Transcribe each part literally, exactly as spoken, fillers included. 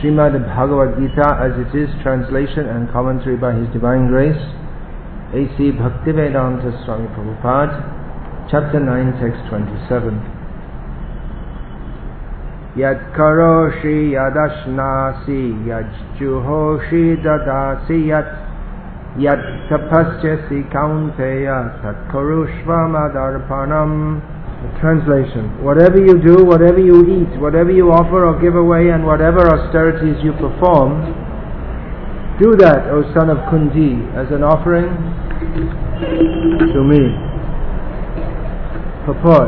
Srimad Bhagavad Gita as it is, translation and commentary by His Divine Grace, A C Bhaktivedanta Swami Prabhupada, Chapter nine, Text twenty-seven. Yad karoshi yadashnasi yad juhoshi dadasi yat yad tapasyasi kaunteya tat karushva madarpanam. Translation: whatever you do, whatever you eat, whatever you offer or give away, and whatever austerities you perform, do that, O son of Kunti, as an offering to me. Purport: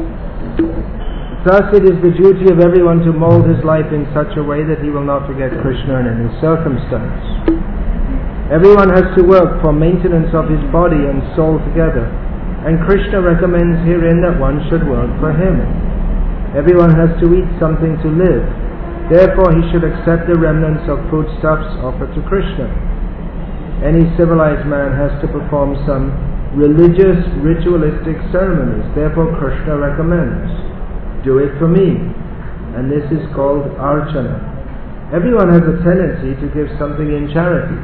thus it is the duty of everyone to mold his life in such a way that he will not forget Krishna in any circumstance. Everyone has to work for maintenance of his body and soul together, and Krishna recommends herein that one should work for him. Everyone has to eat something to live. Therefore he should accept the remnants of foodstuffs offered to Krishna. Any civilized man has to perform some religious, ritualistic ceremonies. Therefore Krishna recommends, do it for me. And this is called archana. Everyone has a tendency to give something in charity.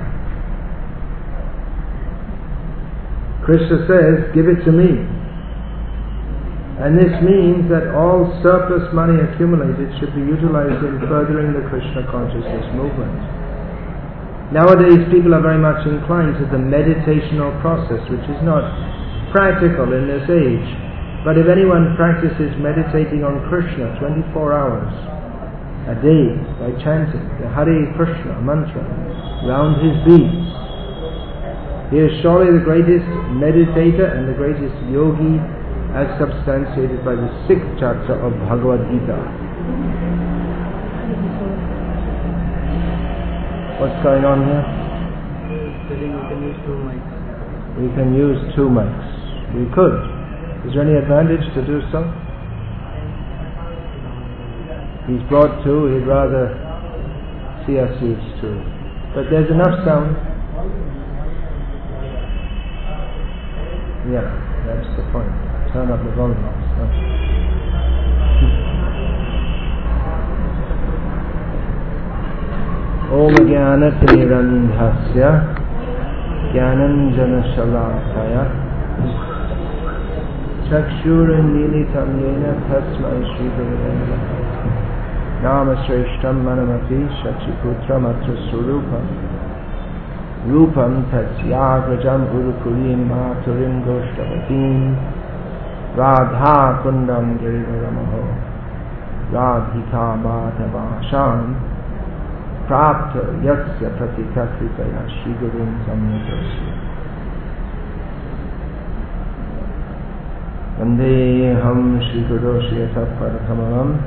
Krishna says, give it to me. And this means that all surplus money accumulated should be utilized in furthering the Krishna consciousness movement. Nowadays people are very much inclined to the meditational process, which is not practical in this age. But if anyone practices meditating on Krishna twenty-four hours a day by chanting the Hare Krishna mantra round his beads, he is surely the greatest meditator and the greatest yogi, as substantiated by the sixth chapter of Bhagavad Gita. What's going on here? We can use two mics. We can use two mics. We could. Is there any advantage to do so? He's brought two, he'd rather see us use two. But there's enough sound. Yeah, that's the point. Turn up the volume. So. Om Jnanatirandhasya Jnananjana Shalakaya Chakshurandilitam Yena Tasmai Shri Gurave Namaha Nama Shreshtam Manamati Shachiputram Atra Surupam Rupam Tatyagrajam Urukurim Maturim Goshtavatim Radha Kundam Girivaramaho Radhika Madhavasham Prapta Yatsya Pratika Kripaya Shigurum Samyatosya Vandeham Shiguroshya Paramaram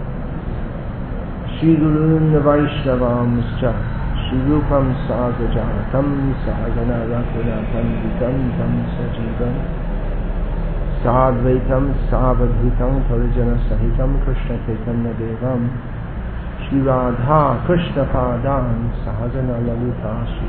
Shigurum Vaishnavam Rupam Sahajatam Sahagana Rakunatam Vitam Tam Sajivam Sadvaitam Savadvitam Parijana Sahitam Krishna Chaitanya Devam Shri Radha Krishna Padam Sahagana Lalita Shri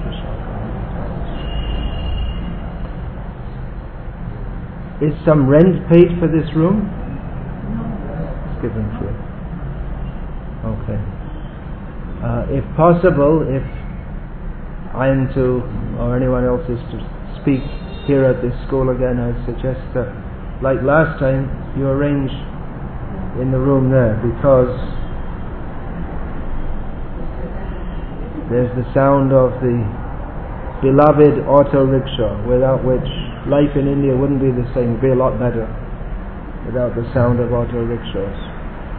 Vishaka. Is some rent paid for this room? It's given free. Okay. Uh, if possible, if I am to, or anyone else is to speak here at this school again, I suggest that, like last time, you arrange in the room there, because there's the sound of the beloved auto rickshaw, without which life in India wouldn't be the same. It would be a lot better without the sound of auto rickshaws.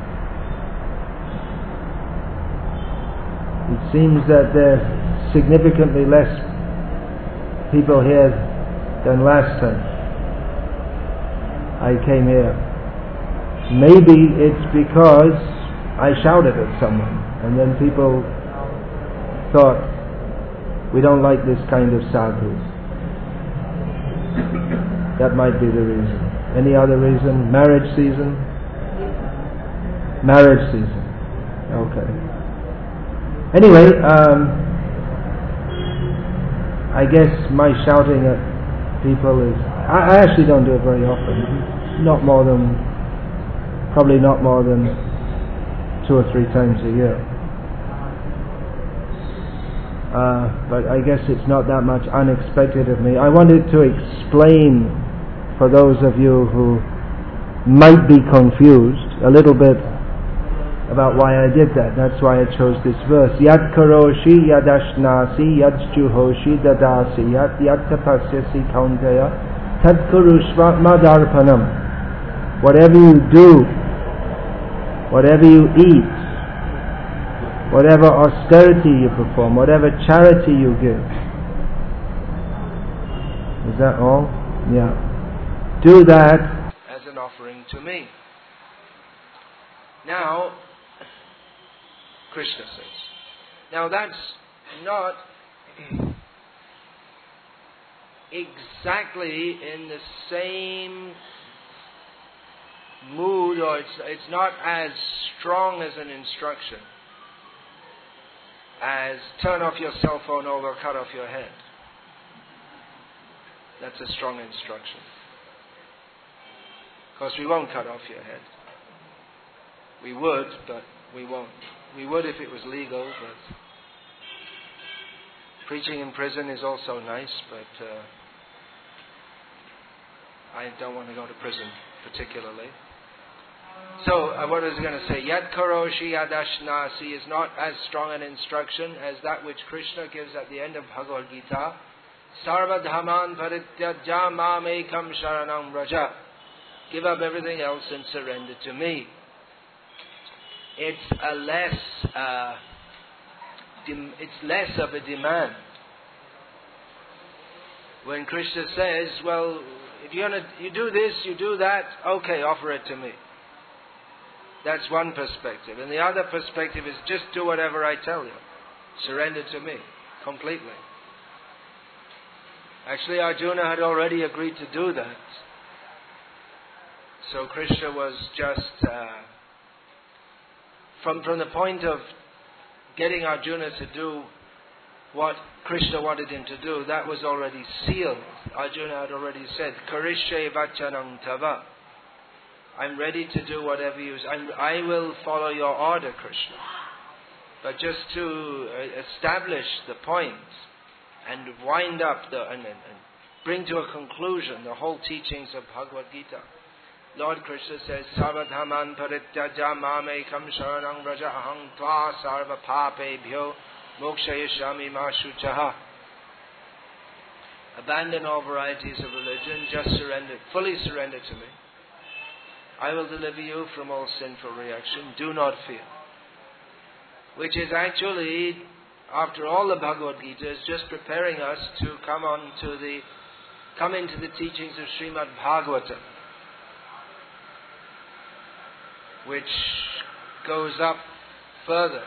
It seems that there are significantly less people here than last time I came here. Maybe it's because I shouted at someone and then people thought, we don't like this kind of sadhu. That might be the reason. Any other reason? Marriage season? Marriage season. Okay. Anyway, um, I guess my shouting at people is, I, I actually don't do it very often. Not more than, probably not more than two or three times a year. uh, but I guess it's not that much unexpected of me. I wanted to explain for those of you who might be confused a little bit about why I did that. That's why I chose this verse. Yad karoshi yadashnasi yad juhoshi dadasi yad yad tapasyasi kaunteya tad kurushva madarpanam. Whatever you do, whatever you eat, whatever austerity you perform, whatever charity you give. Is that all? Yeah. Do that as an offering to me. Now, Krishna says. Now that's not exactly in the same mood, or it's, it's not as strong as an instruction as turn off your cell phone or cut off your head. That's a strong instruction. Of course, we won't cut off your head. We would, but we won't. We would if it was legal, but preaching in prison is also nice, but uh, I don't want to go to prison particularly. So, uh, what I was going to say, Yad karoshi yadashnasi is not as strong an instruction as that which Krishna gives at the end of Bhagavad Gita. Sarva dhamman parityaja mamekam sharanam vraja. Give up everything else and surrender to me. It's a less, uh, dem- it's less of a demand. When Krishna says, well, if you're gonna, you do this, you do that, okay, offer it to me. That's one perspective. And the other perspective is just do whatever I tell you. Surrender to me, completely. Actually, Arjuna had already agreed to do that. So Krishna was just... Uh, From, from the point of getting Arjuna to do what Krishna wanted him to do, that was already sealed. Arjuna had already said, Karishye vachanam tava. I'm ready to do whatever you say. I will follow your order, Krishna. But just to establish the point and wind up the, and, and, and bring to a conclusion the whole teachings of Bhagavad Gita. Lord Krishna says, Sarvadhaman parityaja mamekam sharanam vraja aham tva sarva papebhyo mokshayashami ma shuchaha. Abandon all varieties of religion, just surrender, fully surrender to me. I will deliver you from all sinful reaction, do not fear. Which is actually, after all the Bhagavad Gita, is just preparing us to come on to the, come into the teachings of Srimad Bhagavatam, which goes up further.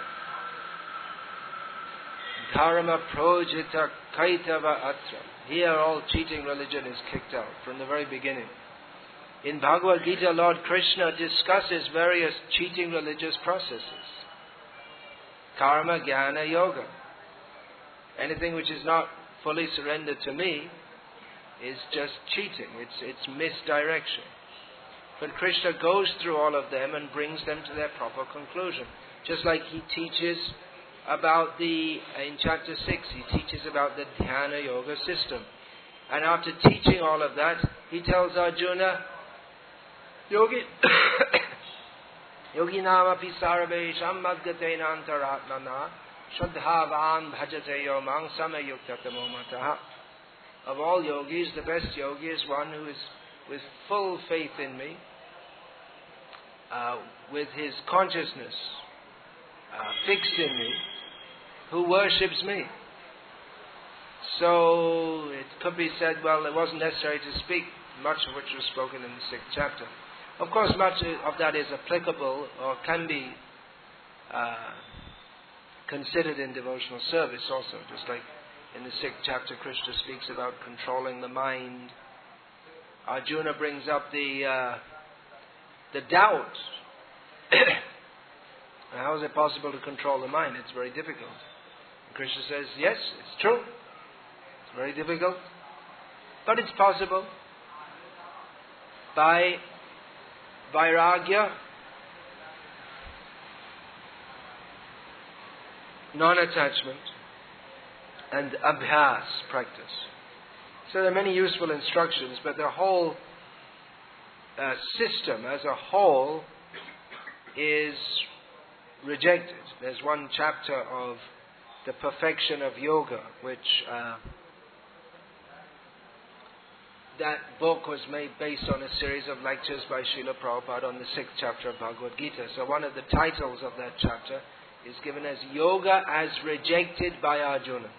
Dharma projita kaitava atra. Here all cheating religion is kicked out from the very beginning. In Bhagavad Gita, Lord Krishna discusses various cheating religious processes. Karma, jnana, yoga. Anything which is not fully surrendered to me is just cheating. It's, it's misdirection. But Krishna goes through all of them and brings them to their proper conclusion. Just like he teaches about the, in chapter six, he teaches about the Dhyana Yoga system. And after teaching all of that, he tells Arjuna, Yogi, Yogi namapi sarvesham madgatena antaratmana shraddhavan bhajate yomang samayuktatamomataha. Of all yogis, the best yogi is one who is with full faith in me, uh, with his consciousness uh, fixed in me, who worships me. So it could be said, well, it wasn't necessary to speak much of which was spoken in the sixth chapter. Of course, much of that is applicable or can be uh, considered in devotional service also, just like in the sixth chapter Krishna speaks about controlling the mind. Arjuna brings up the uh, the doubt. How is it possible to control the mind? It's very difficult. And Krishna says, yes, it's true. It's very difficult. But it's possible. By vairagya, non-attachment, and abhyas, practice. So there are many useful instructions, but the whole uh, system as a whole is rejected. There's one chapter of the perfection of yoga, which uh, that book was made based on a series of lectures by Srila Prabhupada on the sixth chapter of Bhagavad Gita. So one of the titles of that chapter is given as Yoga as Rejected by Arjuna.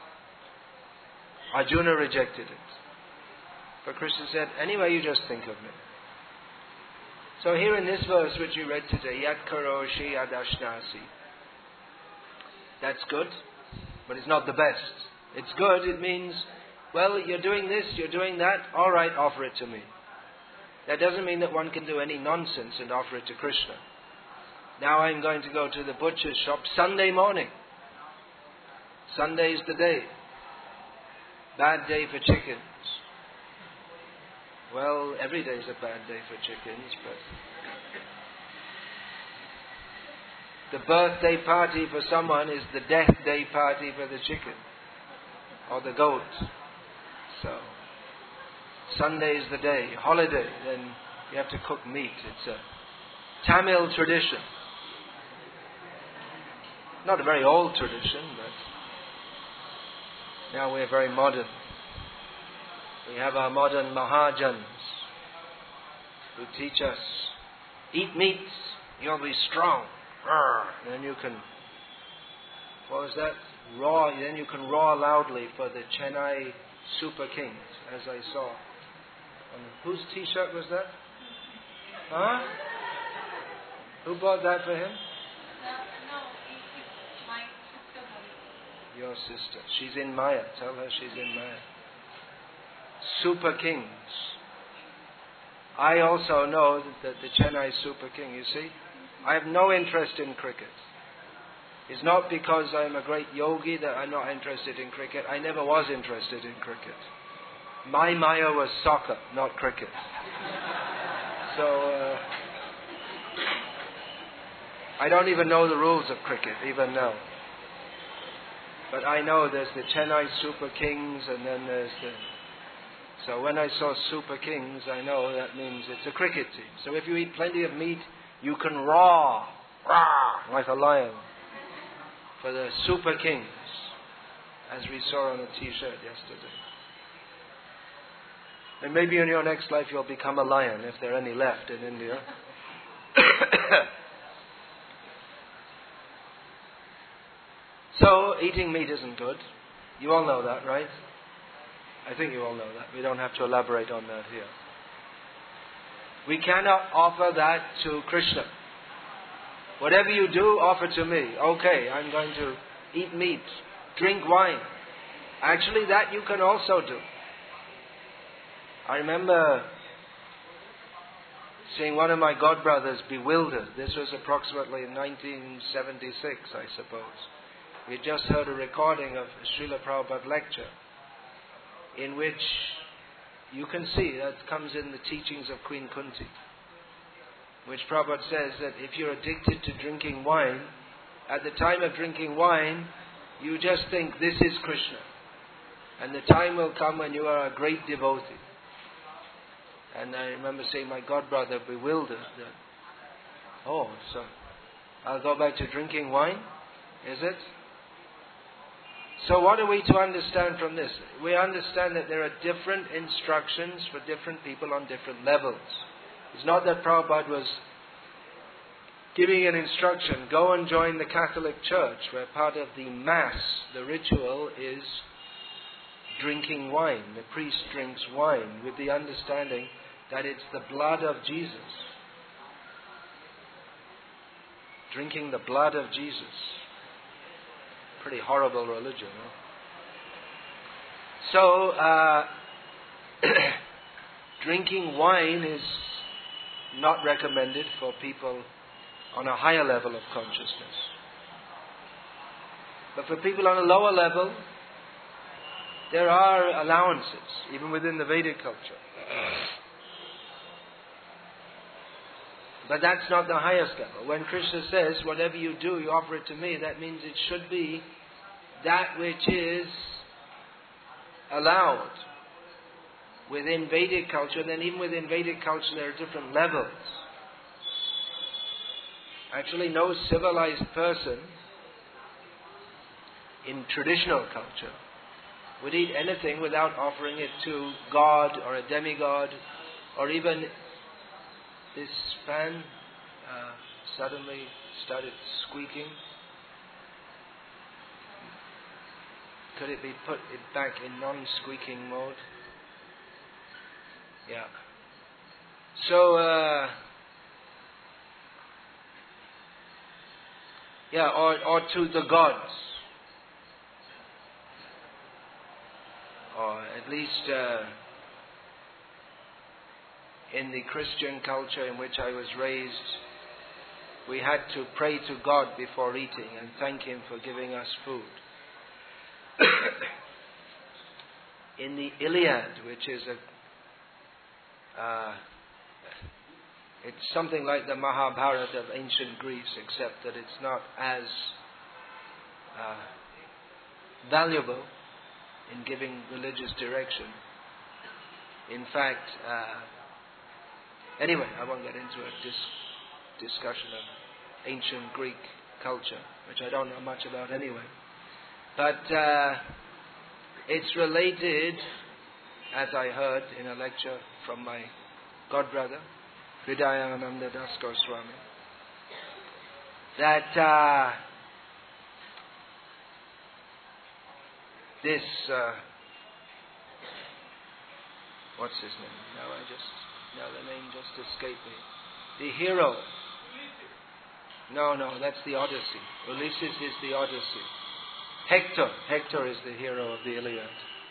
Arjuna rejected it. But Krishna said, anyway, you just think of me. So here in this verse which you read today, Yat karoshi yad ashnasi. That's good, but it's not the best. It's good, it means, well, you're doing this, you're doing that, all right, offer it to me. That doesn't mean that one can do any nonsense and offer it to Krishna. Now I'm going to go to the butcher's shop Sunday morning. Sunday's the day. Bad day for chickens. Well, every day is a bad day for chickens, but the birthday party for someone is the death day party for the chicken or the goat. So, Sunday is the day. Holiday, then you have to cook meat. It's a Tamil tradition. Not a very old tradition, but now we're very modern. We have our modern Mahajans who teach us, eat meat, you'll be strong. And then you can, what was that? Roar, then you can roar loudly for the Chennai Super Kings, as I saw. And whose t-shirt was that? Huh? Who bought that for him? Your sister. She's in Maya. Tell her she's in Maya. Super Kings. I also know that the Chennai Super King, you see, I have no interest in cricket. It's not because I'm a great yogi that I'm not interested in cricket. I never was interested in cricket. My Maya was soccer, not cricket. So, uh, I don't even know the rules of cricket, even now. But I know there's the Chennai Super Kings and then there's the... So when I saw Super Kings, I know that means it's a cricket team. So if you eat plenty of meat, you can roar, roar, like a lion for the Super Kings, as we saw on a t-shirt yesterday. And maybe in your next life you'll become a lion, if there are any left in India. So, eating meat isn't good. You all know that, right? I think you all know that. We don't have to elaborate on that here. We cannot offer that to Krishna. Whatever you do, offer to me. Okay, I'm going to eat meat, drink wine. Actually, that you can also do. I remember seeing one of my godbrothers bewildered. This was approximately in nineteen seventy-six, I suppose. We had just heard a recording of a Srila Prabhupada lecture in which you can see that comes in the teachings of Queen Kunti, which Prabhupada says that if you're addicted to drinking wine, at the time of drinking wine, you just think this is Krishna. And the time will come when you are a great devotee. And I remember seeing my godbrother bewildered that, oh, so I'll go back to drinking wine? Is it? So what are we to understand from this? We understand that there are different instructions for different people on different levels. It's not that Prabhupada was giving an instruction, go and join the Catholic Church, where part of the Mass, the ritual, is drinking wine. The priest drinks wine with the understanding that it's the blood of Jesus. Drinking the blood of Jesus. Pretty horrible religion, huh? So, uh, drinking wine is not recommended for people on a higher level of consciousness. But for people on a lower level, there are allowances, even within the Vedic culture. But that's not the highest level. When Krishna says, whatever you do, you offer it to me, that means it should be that which is allowed within Vedic culture. Then even within Vedic culture there are different levels. Actually, no civilized person in traditional culture would eat anything without offering it to God or a demigod, or even this fan uh, suddenly started squeaking. Could it be put it back in non-squeaking mode? Yeah. So, uh, yeah, or, or to the gods. Or at least uh, in the Christian culture in which I was raised, we had to pray to God before eating and thank Him for giving us food. In the Iliad, which is a, uh, it's something like the Mahabharata of ancient Greece, except that it's not as uh, valuable in giving religious direction. In fact, uh, anyway, I won't get into a dis- discussion of ancient Greek culture, which I don't know much about anyway. But uh, it's related, as I heard in a lecture from my godbrother, Hridayananda Das Goswami, that uh, this, uh, what's his name? Now I just, now the name just escaped me. The hero. No, no, that's the Odyssey. Ulysses is the Odyssey. Hector. Hector is the hero of the Iliad.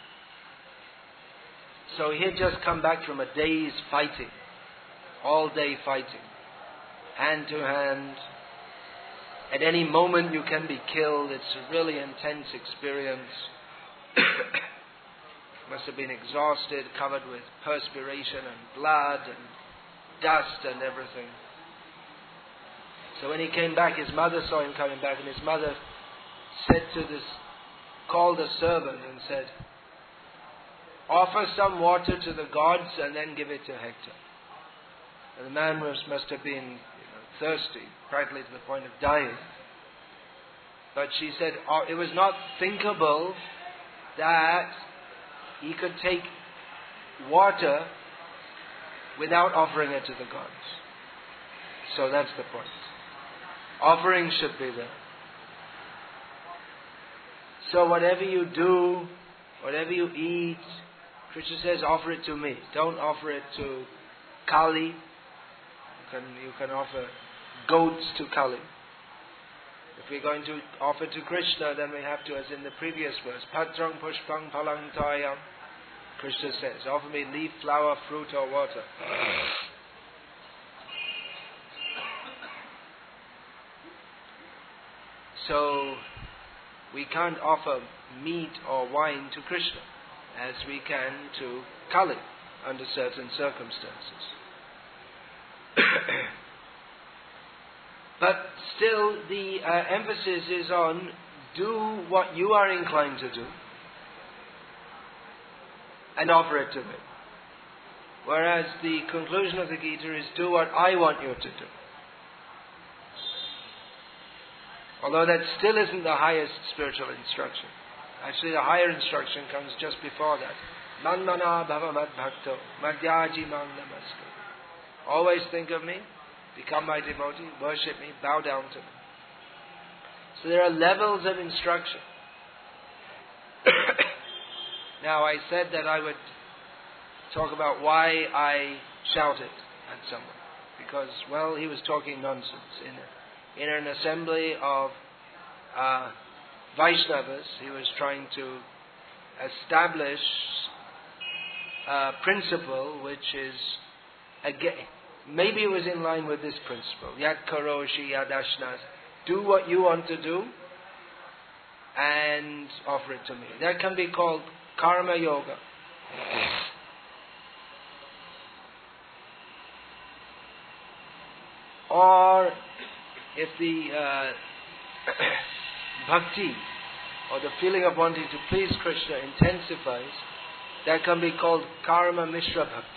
So he had just come back from a day's fighting. All day fighting. Hand to hand. At any moment you can be killed. It's a really intense experience. Must have been exhausted, covered with perspiration and blood and dust and everything. So when he came back, his mother saw him coming back, and his mother said to this, called a servant and said, offer some water to the gods and then give it to Hector. And the man was, must have been you know, thirsty, practically to the point of dying. But she said, oh, it was not thinkable that he could take water without offering it to the gods. So that's the point. Offering should be there. So whatever you do, whatever you eat, Krishna says, offer it to me. Don't offer it to Kali. You can, you can offer goats to Kali. If we're going to offer to Krishna, then we have to, as in the previous verse, Patrang pushpang palang tayam. Krishna says, offer me leaf, flower, fruit or water. So, we can't offer meat or wine to Krishna, as we can to Kali, under certain circumstances. But still, the uh, emphasis is on do what you are inclined to do and offer it to me. Whereas the conclusion of the Gita is do what I want you to do. Although that still isn't the highest spiritual instruction. Actually, the higher instruction comes just before that. Manmana bhava mad bhakto madhyaji mang namaskar. Always think of me, become my devotee, worship me, bow down to me. So there are levels of instruction. Now, I said that I would talk about why I shouted at someone. Because, well, he was talking nonsense. In, a, in an assembly of uh, Vaishnavas, he was trying to establish a principle which is, again, maybe it was in line with this principle. Yat karoshi yadashnas. Do what you want to do and offer it to me. That can be called karma yoga. Or if the uh, bhakti or the feeling of wanting to please Krishna intensifies, that can be called karma mishra bhakti.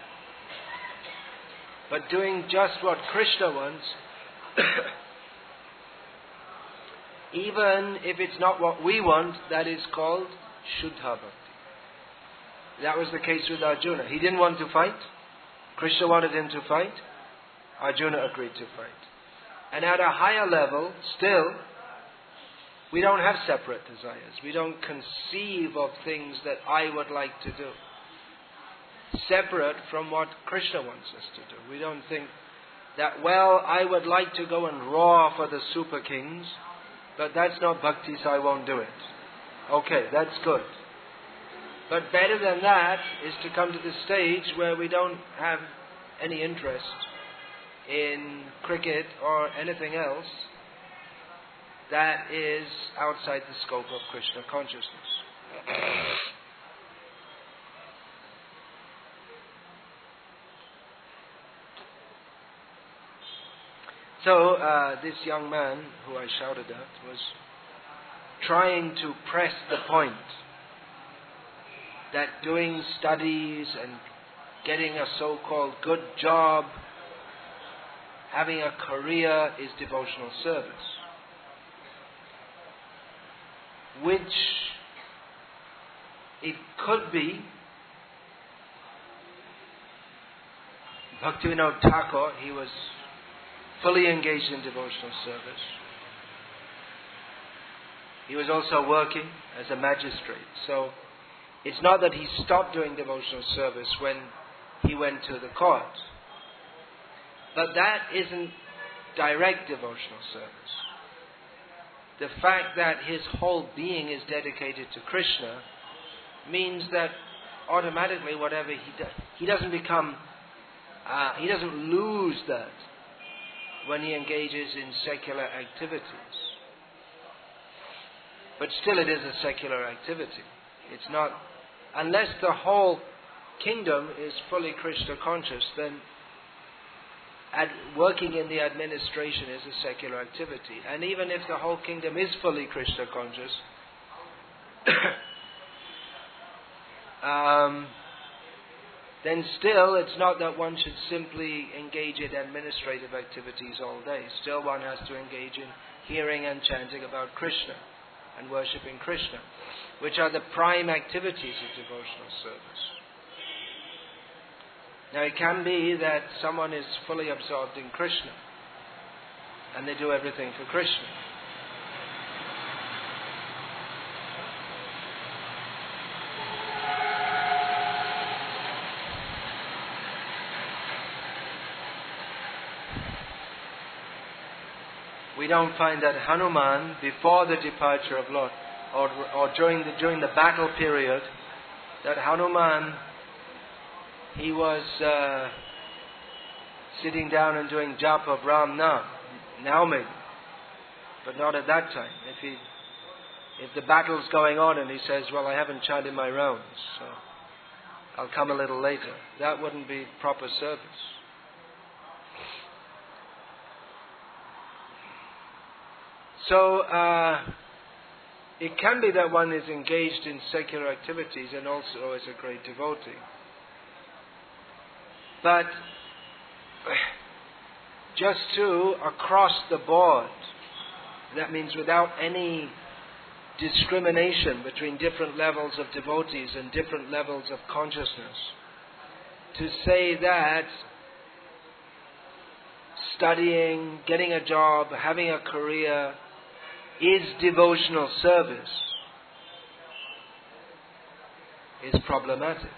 But doing just what Krishna wants, even if it's not what we want, that is called shuddha bhakti. That was the case with Arjuna. He didn't want to fight. Krishna wanted him to fight. Arjuna agreed to fight. And at a higher level, still, we don't have separate desires. We don't conceive of things that I would like to do, separate from what Krishna wants us to do. We don't think that, well, I would like to go and roar for the super kings, but that's not bhakti, so I won't do it. Okay, that's good. But better than that is to come to the stage where we don't have any interest in cricket or anything else that is outside the scope of Krishna consciousness. So uh, this young man who I shouted at was trying to press the point that doing studies and getting a so-called good job, having a career is devotional service, which it could be. Bhaktivinoda Thakur, he was fully engaged in devotional service. He was also working as a magistrate. So it's not that he stopped doing devotional service when he went to the court. But that isn't direct devotional service. The fact that his whole being is dedicated to Krishna means that automatically whatever he does, he doesn't become, uh, he doesn't lose that when he engages in secular activities. But still it is a secular activity. It's not, unless the whole kingdom is fully Krishna conscious, then ad, working in the administration is a secular activity. And even if the whole kingdom is fully Krishna conscious, um, then still it's not that one should simply engage in administrative activities all day. Still one has to engage in hearing and chanting about Krishna and worshipping Krishna, which are the prime activities of devotional service. Now it can be that someone is fully absorbed in Krishna and they do everything for Krishna. We don't find that Hanuman, before the departure of Lord, or, or during the during the battle period, that Hanuman, he was uh, sitting down and doing japa of Ram Nam, now maybe, but not at that time. If he, if the battle's going on and he says, well, I haven't chanted my rounds, so I'll come a little later, that wouldn't be proper service. So, uh, it can be that one is engaged in secular activities and also is a great devotee. But just to across the board, that means without any discrimination between different levels of devotees and different levels of consciousness, to say that studying, getting a job, having a career is devotional service is problematic.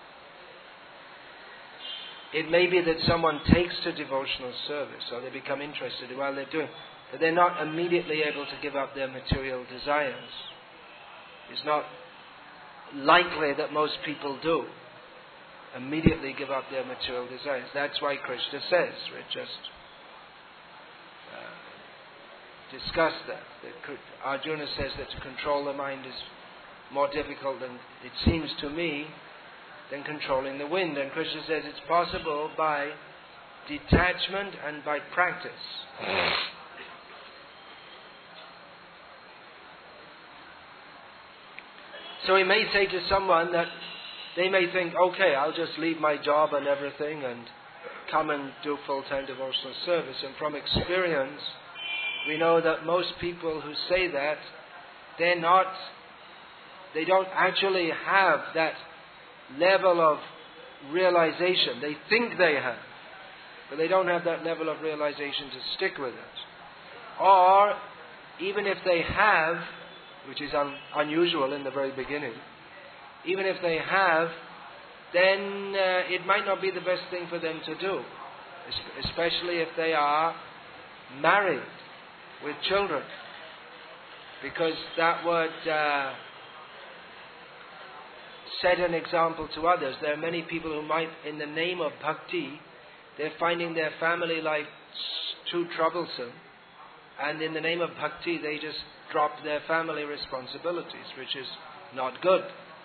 It may be that someone takes to devotional service or they become interested while they're doing, but they're not immediately able to give up their material desires. It's not likely that most people do immediately give up their material desires. That's why Krishna says, we just uh, discussed that. that. Arjuna says that to control the mind is more difficult than it seems to me than controlling the wind. And Krishna says it's possible by detachment and by practice. So he may say to someone that they may think, okay, I'll just leave my job and everything and come and do full-time devotional service. And from experience, we know that most people who say that, they're not, they don't actually have that level of realization. They think they have, but they don't have that level of realization to stick with it. Or, even if they have, which is un- unusual in the very beginning, even if they have, then uh, it might not be the best thing for them to do, es- especially if they are married with children, because that would uh, set an example to others. There are many people who might, in the name of bhakti, they're finding their family life too troublesome, and in the name of bhakti they just drop their family responsibilities, which is not good.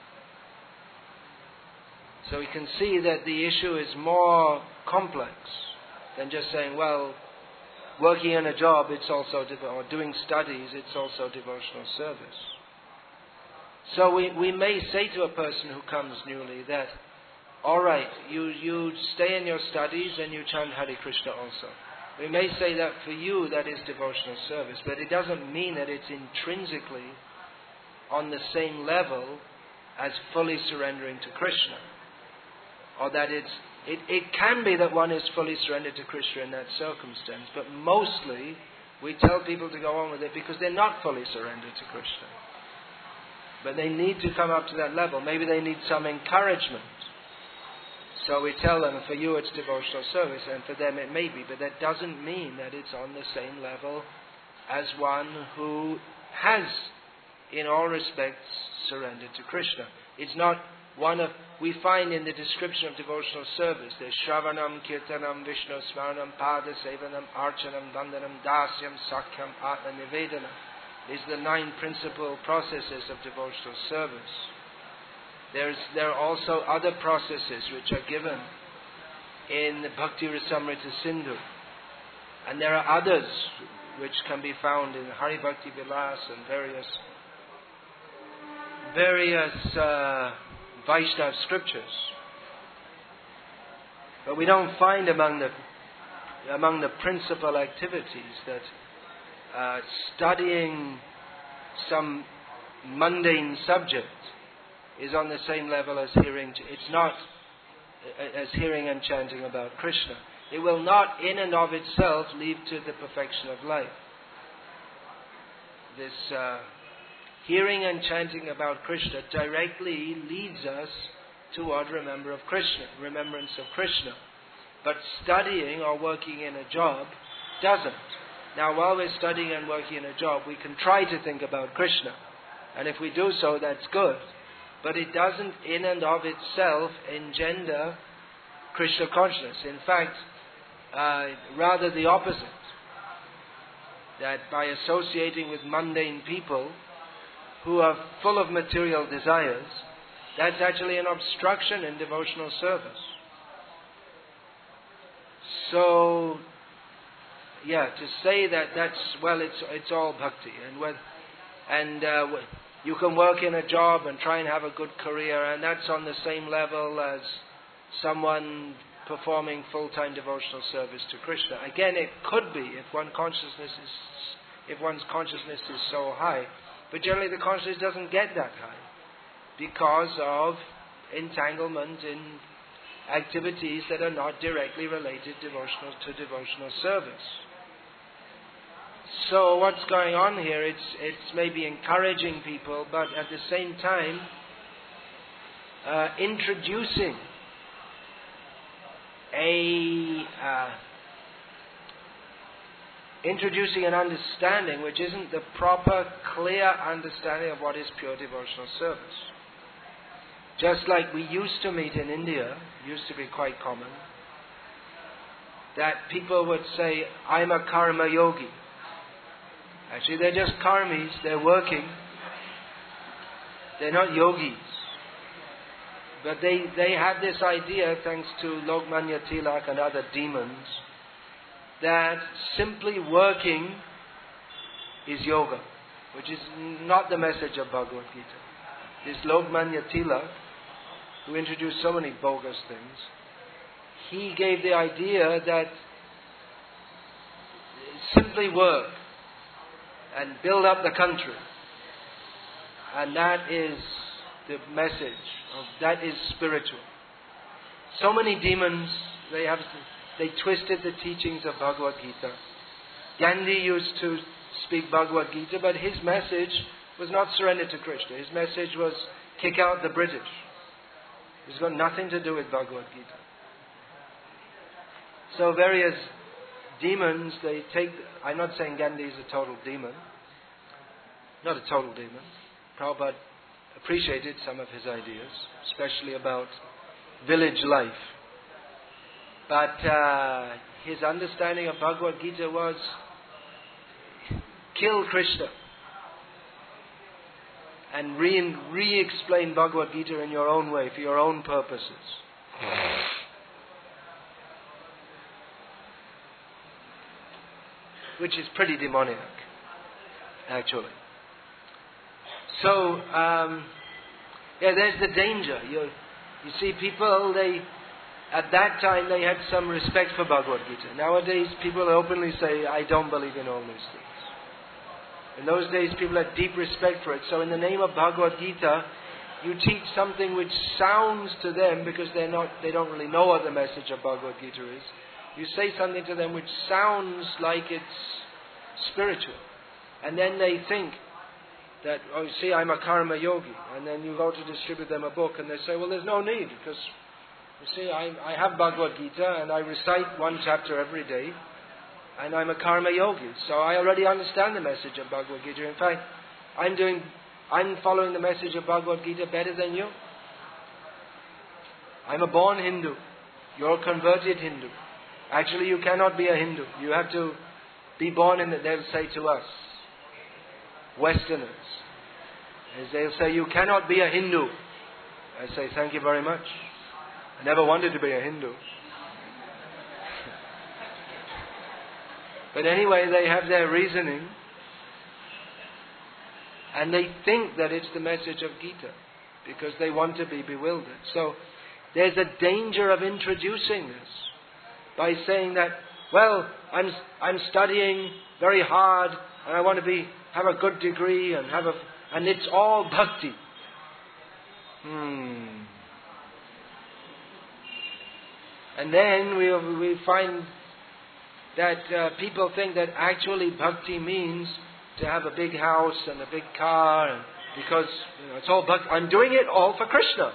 So we can see that the issue is more complex than just saying, well, working in a job, it's also, devo- or doing studies, it's also devotional service. So we, we may say to a person who comes newly that, all right, you, you stay in your studies and you chant Hare Krishna also. We may say that for you that is devotional service, but it doesn't mean that it's intrinsically on the same level as fully surrendering to Krishna. Or that it's, it, it can be that one is fully surrendered to Krishna in that circumstance, but mostly we tell people to go on with it because they're not fully surrendered to Krishna. But they need to come up to that level. Maybe they need some encouragement. So we tell them, for you it's devotional service, and for them it may be, but that doesn't mean that it's on the same level as one who has, in all respects, surrendered to Krishna. It's not one of, we find in the description of devotional service, there's Shravanam, Kirtanam, Vishnu Smaranam, Pada Sevanam, Archanam, Vandanam, Dasyam, Sakhyam, Atma Nivedana. These are the nine principal processes of devotional service. There's, there are also other processes which are given in the Bhakti Rasamrita Sindhu. And there are others which can be found in Hari Bhakti Vilas and various various uh, Vaishnava scriptures. But we don't find among the among the principal activities that uh, studying some mundane subject is on the same level as hearing. It's not as hearing and chanting about Krishna. It will not, in and of itself, lead to the perfection of life. This uh, hearing and chanting about Krishna directly leads us toward remember of Krishna, remembrance of Krishna. But studying or working in a job doesn't. Now, while we're studying and working in a job, we can try to think about Krishna. And if we do so, that's good. But it doesn't in and of itself engender Krishna consciousness. In fact, uh, rather the opposite. That by associating with mundane people who are full of material desires, that's actually an obstruction in devotional service. So, yeah, to say that that's, well, it's it's all bhakti. And, when, and uh, you can work in a job and try and have a good career, and that's on the same level as someone performing full-time devotional service to Krishna. Again, it could be if one consciousness is, if one's consciousness is so high, but generally the consciousness doesn't get that high because of entanglement in activities that are not directly related devotional to devotional service. So what's going on here? It's it's maybe encouraging people, but at the same time uh, introducing a uh, introducing an understanding which isn't the proper, clear understanding of what is pure devotional service. Just like we used to meet in India, used to be quite common, that people would say, "I'm a karma yogi." Actually, they're just karmis, they're working. They're not yogis. But they, they have this idea, thanks to Lokmanya Tilak and other demons, that simply working is yoga, which is not the message of Bhagavad Gita. this Lokmanya Tilak, who introduced so many bogus things, he gave the idea that simply work and build up the country, and that is the message of, that is spiritual. So many demons, they have they twisted the teachings of Bhagavad Gita. Gandhi used to speak Bhagavad Gita, but his message was not surrender to Krishna. His message was kick out the British. It's got nothing to do with Bhagavad Gita. So various demons, they take... I'm not saying Gandhi is a total demon. Not a total demon. Prabhupada appreciated some of his ideas, especially about village life. But uh, his understanding of Bhagavad Gita was kill Krishna and re- re-explain Bhagavad Gita in your own way, for your own purposes. Which is pretty demoniac, actually. So, um, yeah, there's the danger. You, you see, people, they, at that time, they had some respect for Bhagavad Gita. Nowadays, people openly say, I don't believe in all these things. In those days, people had deep respect for it. So in the name of Bhagavad Gita, you teach something which sounds to them, because they're not, they don't really know what the message of Bhagavad Gita is. You say something to them which sounds like it's spiritual. And then they think that, oh, you see, I'm a karma yogi. And then you go to distribute them a book and they say, well, there's no need, because, you see, I, I have Bhagavad Gita and I recite one chapter every day. And I'm a karma yogi, so I already understand the message of Bhagavad Gita. In fact, I'm doing, I'm following the message of Bhagavad Gita better than you. I'm a born Hindu. You're a converted Hindu. Actually, you cannot be a Hindu. You have to be born in the, they'll say to us, Westerners, as they'll say, you cannot be a Hindu. I say, thank you very much. I never wanted to be a Hindu. But anyway, they have their reasoning, and they think that it's the message of Gita, because they want to be bewildered. So there's a danger of introducing this by saying that, well, I'm I'm studying very hard, and I want to be have a good degree, and have a and it's all bhakti. Hmm. And then we we find that uh, people think that actually bhakti means to have a big house and a big car, and because you know, it's all bhakti. I'm doing it all for Krishna.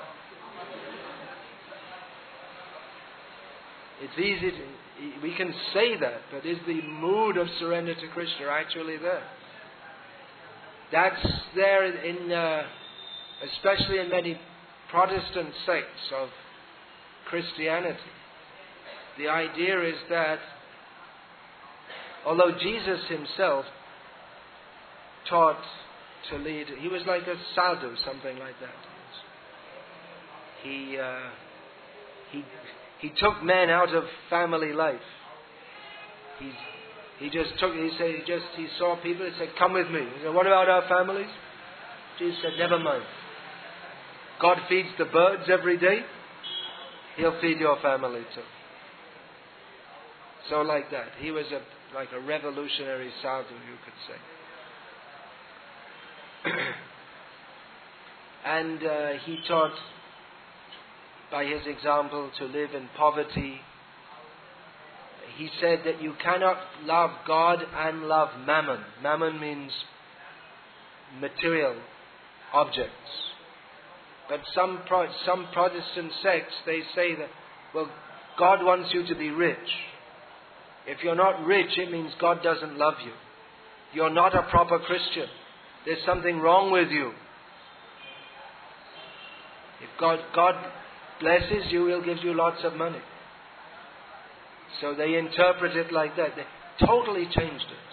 It's easy to, we can say that, but is the mood of surrender to Krishna actually there? That's there in, uh, especially in many Protestant sects of Christianity. The idea is that although Jesus himself taught to lead, he was like a sadhu, something like that. He uh, he he took men out of family life. He he just took. He said he just he saw people. He said, "Come with me." He said, "What about our families?" Jesus said, "Never mind. God feeds the birds every day. He'll feed your family too." So like that, he was a like a revolutionary sadhu, you could say. And uh, he taught, by his example, to live in poverty. He said that you cannot love God and love mammon. Mammon means material objects. But some Pro- some Protestant sects, they say that, well, God wants you to be rich. If you're not rich, it means God doesn't love you. You're not a proper Christian. There's something wrong with you. If God, God blesses you, He'll give you lots of money. So they interpret it like that. They totally changed it.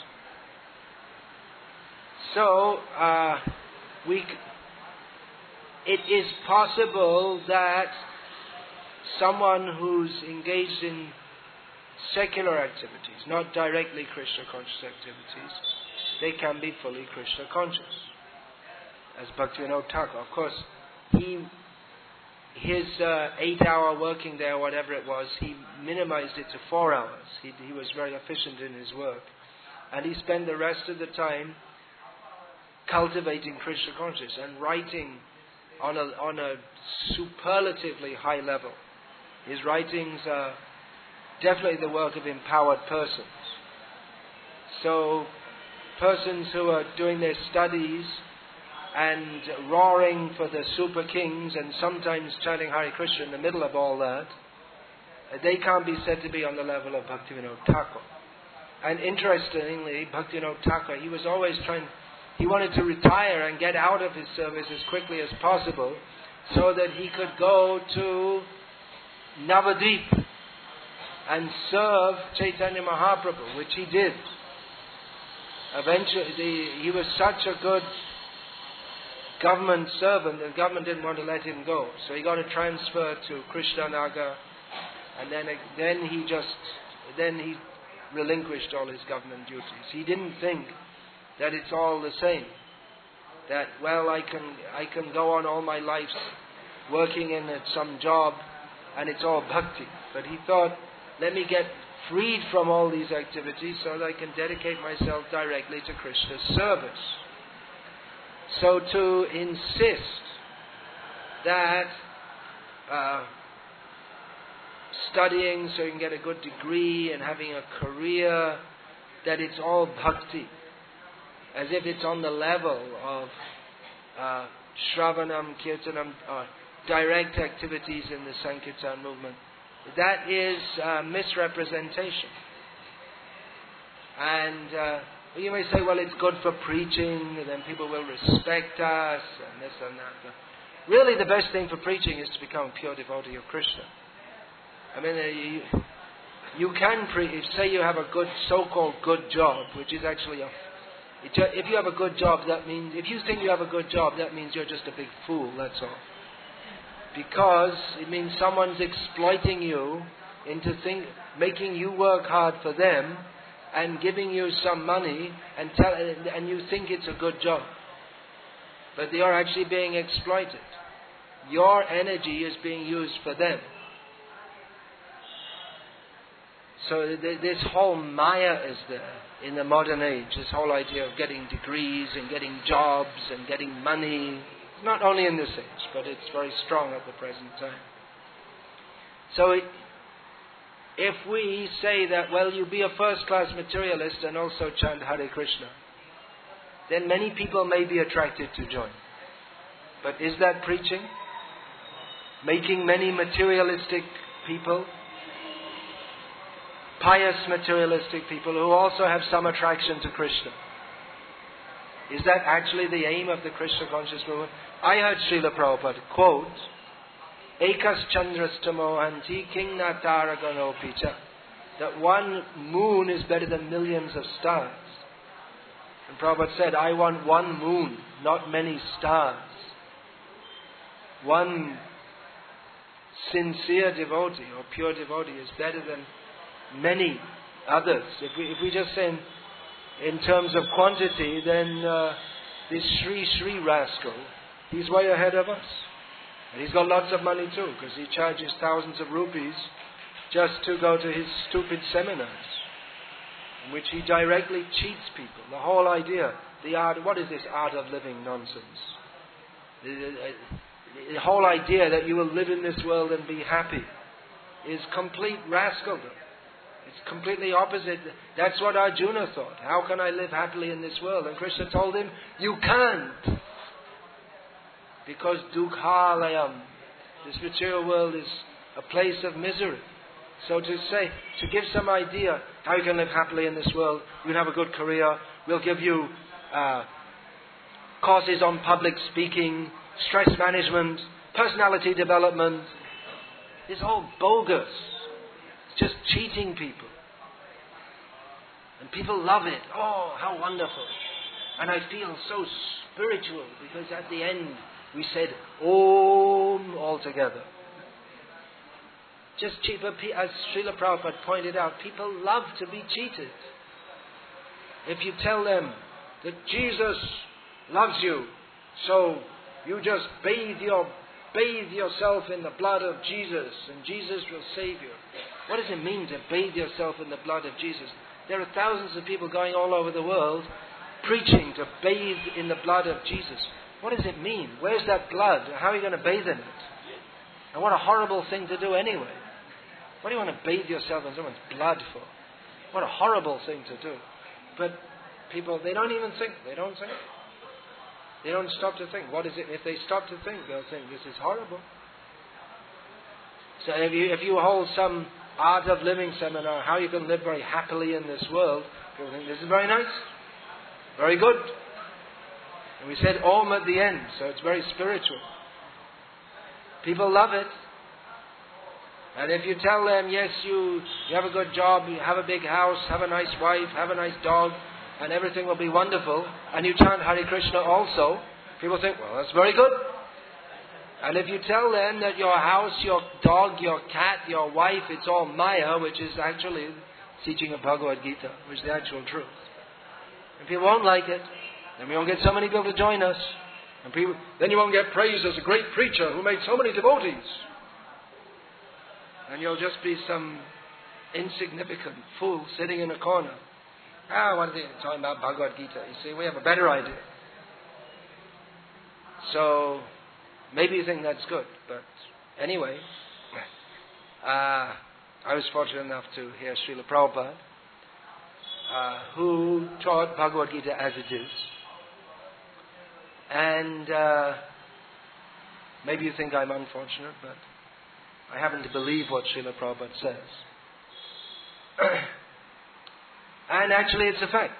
So, uh, we, it is possible that someone who's engaged in secular activities, not directly Krishna conscious activities, they can be fully Krishna conscious. as Bhaktivinoda Thakur. Of course, he his uh, eight-hour working day, or whatever it was, he minimized it to four hours. He, he was very efficient in his work. And he spent the rest of the time cultivating Krishna consciousness and writing on a, on a superlatively high level. His writings are definitely the work of empowered persons. So, persons who are doing their studies and roaring for the super kings and sometimes chanting Hare Krishna in the middle of all that, they can't be said to be on the level of Bhaktivinoda Thakur. And interestingly, Bhaktivinoda Thakur, he was always trying, he wanted to retire and get out of his service as quickly as possible so that he could go to Navadvip and serve Chaitanya Mahaprabhu, which he did. Eventually, the, he was such a good government servant, the government didn't want to let him go. So he got a transfer to Krishnanagar, and then then he just then he relinquished all his government duties. He didn't think that it's all the same. That well, I can I can go on all my life working in some job, and it's all bhakti. But he thought, let me get freed from all these activities so that I can dedicate myself directly to Krishna's service. So to insist that uh, studying so you can get a good degree and having a career, that it's all bhakti, as if it's on the level of uh, Shravanam, Kirtanam, or direct activities in the Sankirtan movement, that is uh, misrepresentation. And uh, you may say, well, it's good for preaching, and then people will respect us, and this and that. But really, the best thing for preaching is to become a pure devotee of Krishna. I mean, uh, you, you can preach, if say you have a good, so-called good job, which is actually a, if you have a good job, that means, if you think you have a good job, that means you're just a big fool, that's all. Because it means someone's exploiting you into think, making you work hard for them, and giving you some money, and tell, and you think it's a good job. But they are actually being exploited. Your energy is being used for them. So th- this whole maya is there in the modern age, this whole idea of getting degrees and getting jobs and getting money. Not only in this age, but it's very strong at the present time. So it, if we say that, well, you be a first-class materialist and also chant Hare Krishna, then many people may be attracted to join. But is that preaching? Making many materialistic people, pious materialistic people who also have some attraction to Krishna, is that actually the aim of the Krishna conscious movement? I heard Srila Prabhupada quote, Ekas chandrastamo anti kingna taragano picha, that one moon is better than millions of stars. And Prabhupada said, I want one moon, not many stars. One sincere devotee or pure devotee is better than many others. If we, if we just say in, in terms of quantity, then uh, this Sri Sri rascal, he's way ahead of us. And he's got lots of money too, because he charges thousands of rupees just to go to his stupid seminars, in which he directly cheats people. The whole idea, the art, what is this art of living nonsense? The, the, the whole idea that you will live in this world and be happy is complete rascaldom. It's completely opposite. That's what Arjuna thought. How can I live happily in this world? And Krishna told him, you can't. Because dukhalayam, this material world is a place of misery. So to say, to give some idea how you can live happily in this world, you can have a good career, we'll give you uh, courses on public speaking, stress management, personality development. It's all bogus. It's just cheating people. And people love it. Oh, how wonderful. And I feel so spiritual because at the end we said Om all together. Just cheap, as Srila Prabhupada pointed out, people love to be cheated. If you tell them that Jesus loves you, So you just bathe your bathe yourself in the blood of Jesus, and Jesus will save you. What does it mean to bathe yourself in the blood of Jesus? There are thousands of people going all over the world preaching to bathe in the blood of Jesus. What does it mean? Where's that blood? How are you going to bathe in it? And what a horrible thing to do anyway. What do you want to bathe yourself in someone's blood for? What a horrible thing to do. But people, they don't even think. They don't think. They don't stop to think. What is it? If they stop to think, they'll think, this is horrible. So if you, if you hold some art of living seminar, how you can live very happily in this world, people think, this is very nice. Very good. And we said Om at the end, so it's very spiritual. People love it. And if you tell them, yes, you, you have a good job, you have a big house, have a nice wife, have a nice dog, and everything will be wonderful, and you chant Hare Krishna also, people think, well, that's very good. And if you tell them that your house, your dog, your cat, your wife, it's all Maya, which is actually teaching of Bhagavad Gita, which is the actual truth. And people won't like it, then we won't get so many people to join us. And people, then you won't get praised as a great preacher who made so many devotees. And you'll just be some insignificant fool sitting in a corner. Ah, what are they talking about Bhagavad Gita? You see, we have a better idea. So, maybe you think that's good, but anyway, uh, I was fortunate enough to hear Srila Prabhupada, uh, who taught Bhagavad Gita as it is. And uh, maybe you think I'm unfortunate, but I happen to believe what Srila Prabhupada says. And actually it's a fact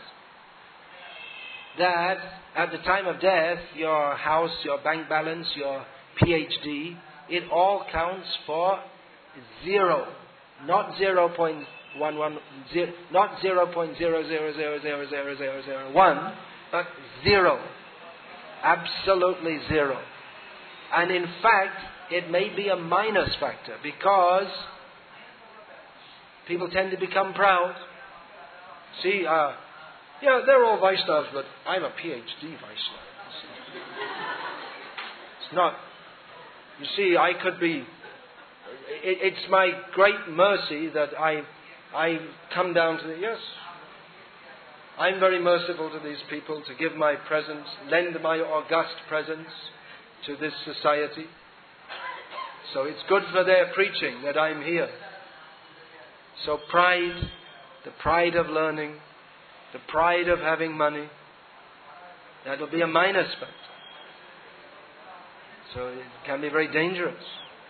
that at the time of death, your house, your bank balance, your P H D, it all counts for zero. Not zero point one one, zero, not zero point zero zero zero zero zero zero zero one, but zero. Absolutely zero. And in fact, it may be a minus factor because people tend to become proud. See, uh, yeah, they're all Vaishnavas, but I'm a P H D Vaishnava. It's not. You see, I could be. It, it's my great mercy that I, I come down to the yes. I'm very merciful to these people to give my presence, lend my august presence to this society. So it's good for their preaching that I'm here. So pride, the pride of learning, the pride of having money, that will be a minus factor. So it can be very dangerous.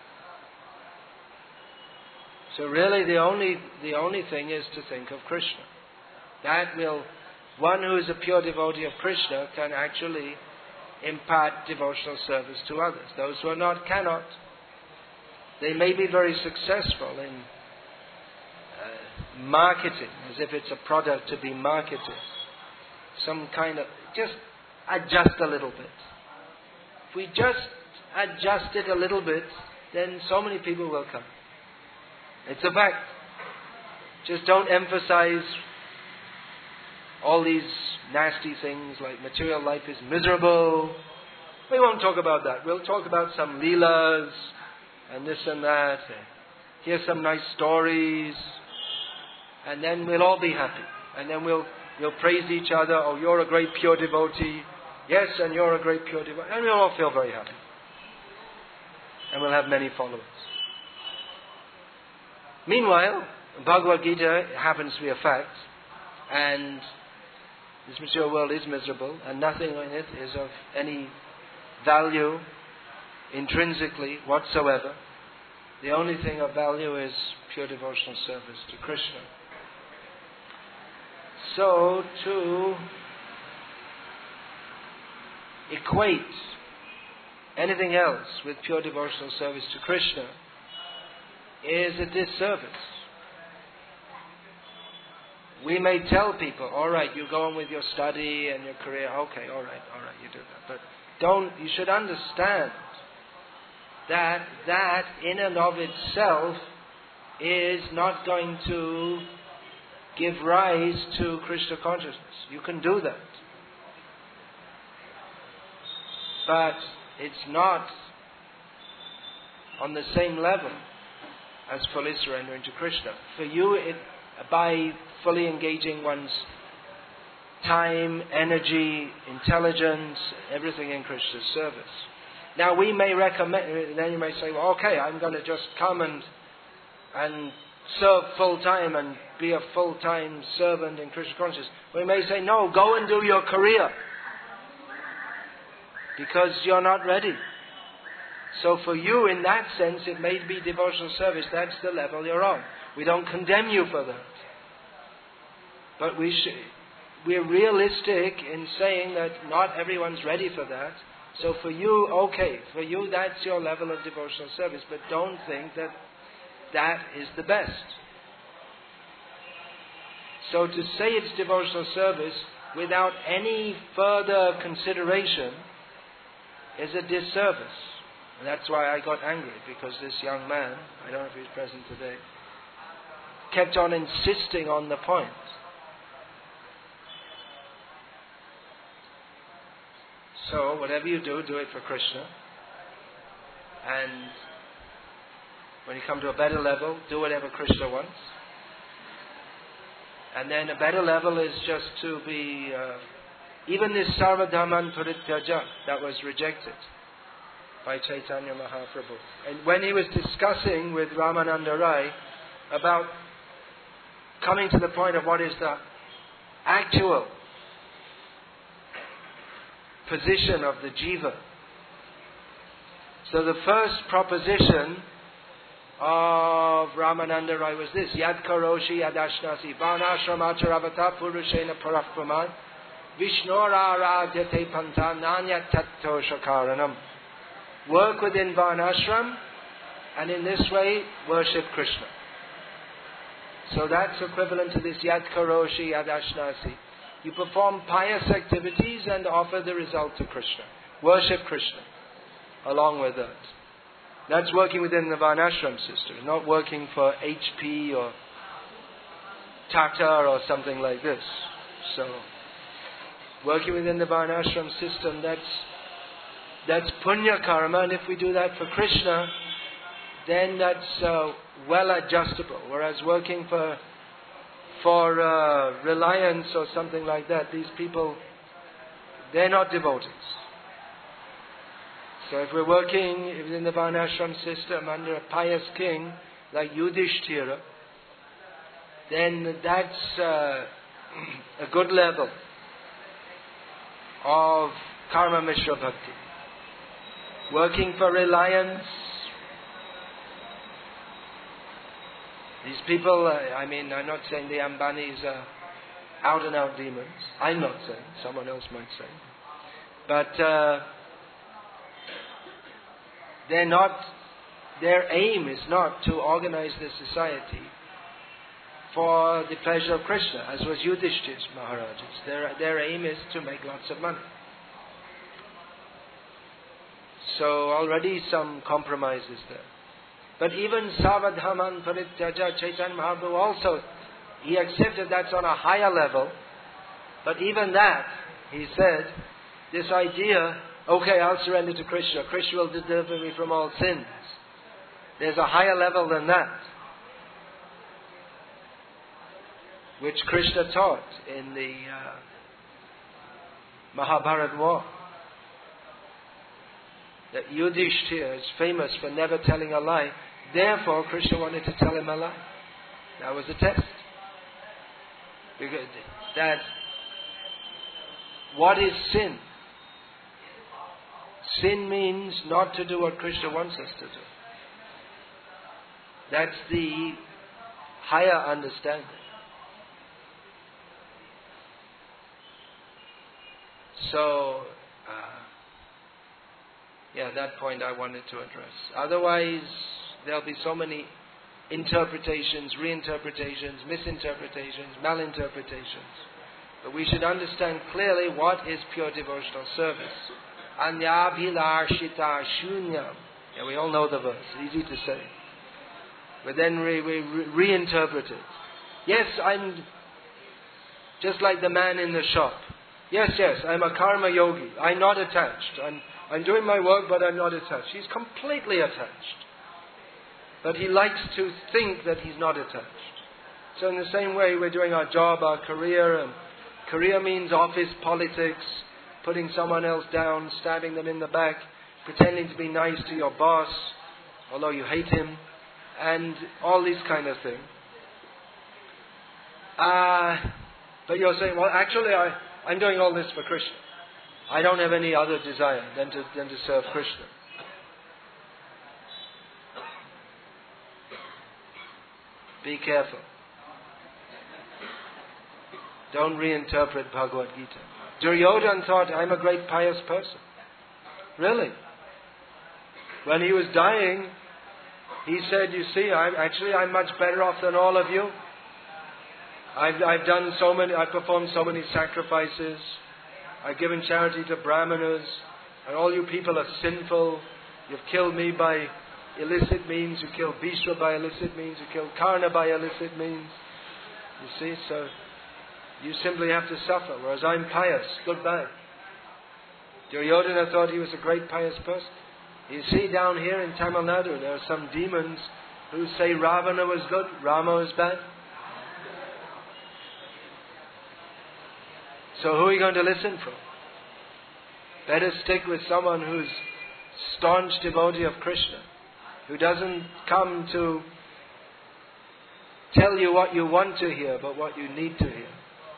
So really the only the only thing is to think of Krishna. That will, one who is a pure devotee of Krishna can actually impart devotional service to others. Those who are not cannot. They may be very successful in uh, marketing, as if it's a product to be marketed. Some kind of, just adjust a little bit. If we just adjust it a little bit, then so many people will come. It's a fact. Just don't emphasize all these nasty things like material life is miserable. We won't talk about that. We'll talk about some leelas and this and that. Hear some nice stories. And then we'll all be happy. And then we'll we'll praise each other. Oh, you're a great pure devotee. Yes, and you're a great pure devotee. And we'll all feel very happy. And we'll have many followers. Meanwhile, Bhagavad Gita happens to be a fact. And this material world is miserable, and nothing in it is of any value intrinsically whatsoever. The only thing of value is pure devotional service to Krishna. So to equate anything else with pure devotional service to Krishna is a disservice. We may tell people, all right, you go on with your study and your career. Okay, all right, all right, you do that. But don't. You should understand that that in and of itself is not going to give rise to Krishna consciousness. You can do that. but it's not on the same level as fully surrendering to Krishna. For you, it, by fully engaging one's time, energy, intelligence, everything in Krishna's service. Now we may recommend, then you may say, well, okay, I'm going to just come and and serve full time and be a full time servant in Krishna consciousness. We may say, no, go and do your career because you're not ready. So for you, in that sense, it may be devotional service. That's the level you're on. We don't condemn you for that. But we sh- we're realistic in saying that not everyone's ready for that. So for you, okay, for you that's your level of devotional service. But don't think that that is the best. So to say it's devotional service without any further consideration is a disservice. And that's why I got angry, because this young man, I don't know if he's present today, kept on insisting on the point. So whatever you do, do it for Krishna. And when you come to a better level, do whatever Krishna wants. And then a better level is just to be, uh, even this Sarvadhaman Parityaja that was rejected by Chaitanya Mahaprabhu. And when he was discussing with Ramananda Rai about coming to the point of what is the actual position of the jiva. So the first proposition of Ramananda Rai was this: Yad karoshi yadashnasi varnashramacharabhata purushena paraframan vishnora radhyate panta nanyat tatto shakaranam. Work within varnashram, and in this way worship Krishna. So that's equivalent to this Yad karoshi yadashnasi. You perform pious activities and offer the result to Krishna. Worship Krishna along with that. That's working within the Varnashram system, not working for H P or Tata or something like this. So, working within the Varnashram system, that's that's punya karma, and if we do that for Krishna, then that's uh, well adjustable. Whereas working for for uh, Reliance or something like that, these people, they're not devotees. So if we're working within the Varnashram system under a pious king like Yudhishthira, then that's uh, a good level of Karma Mishra Bhakti. Working for Reliance, these people, uh, I mean, I'm not saying the Ambanis are out and out demons. I'm not saying, someone else might say. But uh, they're not, their aim is not to organize the society for the pleasure of Krishna, as was Yudhishthira's Maharajas. Their, their aim is to make lots of money. So already some compromises there. But even Sarvadhaman Parityaja, Chaitanya Mahaprabhu also, he accepted that's on a higher level. But even that, he said, this idea, okay, I'll surrender to Krishna. Krishna will deliver me from all sins. There's a higher level than that, which Krishna taught in the uh, Mahabharata war. That Yudhishthira is famous for never telling a lie. Therefore, Krishna wanted to tell him a lie. That was a test. Because that, what is sin? Sin means not to do what Krishna wants us to do. That's the higher understanding. So, uh, yeah, that point I wanted to address. Otherwise, there'll be so many interpretations, reinterpretations, misinterpretations, malinterpretations. But we should understand clearly what is pure devotional service. Anyabhilashita shunyam. Yeah, we all know the verse, easy to say. But then we, we re- reinterpret it. Yes, I'm just like the man in the shop. Yes, yes, I'm a karma yogi. I'm not attached. I'm I'm doing my work, but I'm not attached. He's completely attached. But he likes to think that he's not attached. So in the same way, we're doing our job, our career, and career means office politics, putting someone else down, stabbing them in the back, pretending to be nice to your boss, although you hate him, and all these kind of things. Uh, but you're saying, well, actually, I, I'm doing all this for Krishna. I don't have any other desire than to, than to serve Krishna. Be careful. Don't reinterpret Bhagavad Gita. Duryodhana thought, I'm a great pious person. Really? When he was dying, he said, you see, I'm, actually I'm much better off than all of you. I've, I've done so many, I've performed so many sacrifices. I've given charity to brahmanas. And all you people are sinful. You've killed me by illicit means. You killed Bhishma by illicit means. You killed Karna by illicit means. You see, so you simply have to suffer, whereas I'm pious. Goodbye. Duryodhana thought he was a great pious person. You see down here in Tamil Nadu, there are some demons who say Ravana was good, Rama was bad. So who are you going to listen from? Better stick with someone who's staunch devotee of Krishna, who doesn't come to tell you what you want to hear, but what you need to hear.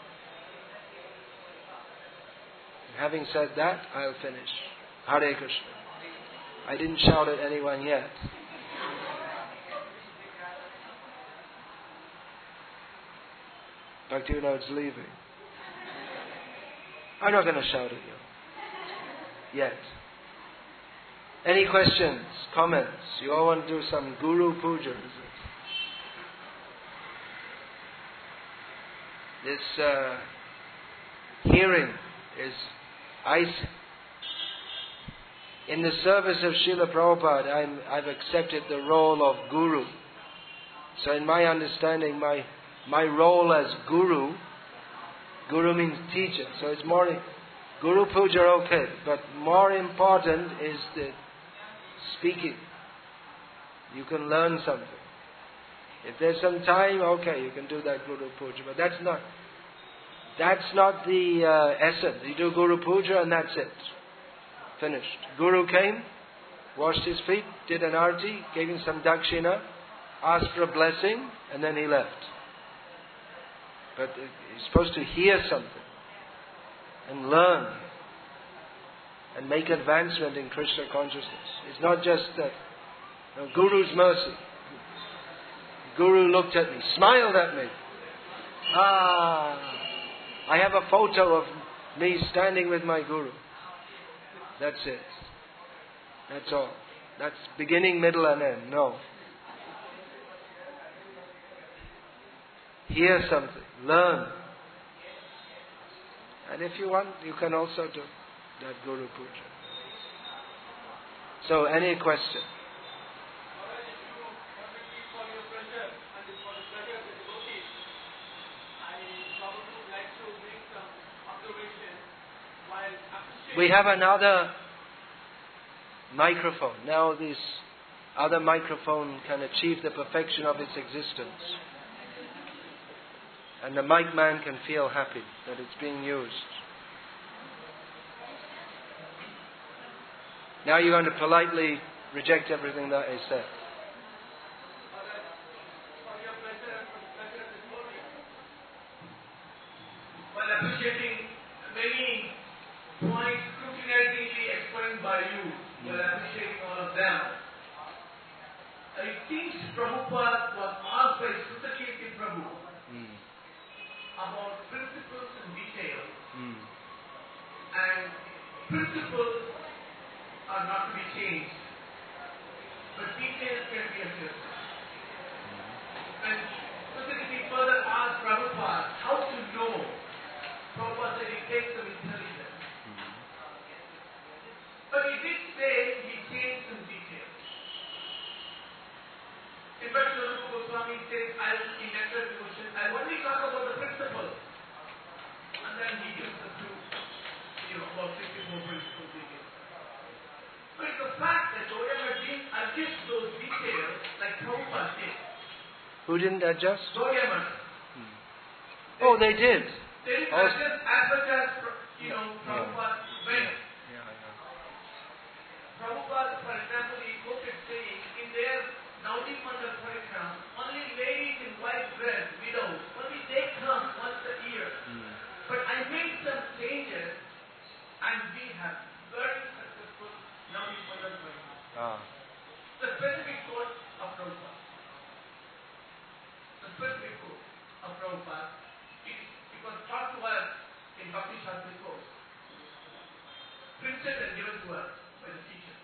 Having said that, I'll finish. Hare Krishna. I didn't shout at anyone yet. Bhaktivinoda's leaving. I'm not going to shout at you. Yet. Any questions, comments? You all want to do some Guru Puja, is it? This uh, hearing is, I, in the service of Srila Prabhupada, I'm, I've accepted the role of Guru. So in my understanding, my my role as Guru, Guru means teacher, so it's more, Guru Puja okay, but more important is the speaking. You can learn something. If there's some time, okay, you can do that Guru Puja, but that's not, that's not the uh, essence. You do Guru Puja and that's it. Finished. Guru came, washed his feet, did an arti, gave him some dakshina, asked for a blessing, and then he left. But you're supposed to hear something and learn and make advancement in Krishna consciousness. It's not just that. You know, Guru's mercy. Guru looked at me, smiled at me. Ah, I have a photo of me standing with my Guru. That's it. That's all. That's beginning, middle and end. No. Hear something. Learn. And if you want, you can also do that Guru Puja. So, any question? We have another microphone. Now this other microphone can achieve the perfection of its existence. And the mic man can feel happy that it's being used. Now you're going to politely reject everything that I said. While appreciating many points scrutinizingly explained by you, while appreciating all of them, it seems Prabhupada was asked by Sutta Prabhu mm. about principles and details, mm. and principles are not to be changed, but details can be adjusted. Mm. And Sutta further asked Prabhupada how to know. Prabhupada said it takes some intelligence. Mm. But he did say he changed some details. In fact, Srila Goswami says, I will in answer to the question, I only talk about the principle. And then he gives us to, you know, about sixty-four principles he gives. adjust those details like Prabhupada did. Who didn't adjust? Gaudiya Math. Oh, they did. They didn't Also- adjust as much as, you know, Prabhupada went. Yeah, yeah. Prabhupada, for example, he quoted saying, in their Naudi Mandal program, only ladies in white dress, widows, only they come once a year. But I made some changes and we have very successful Naudi Mandal program. Ah. The specific quote of Prabhupada. The specific quote of Prabhupada, it, it was taught to us in Bhakti Shastri course. Printed and given to us by the teacher.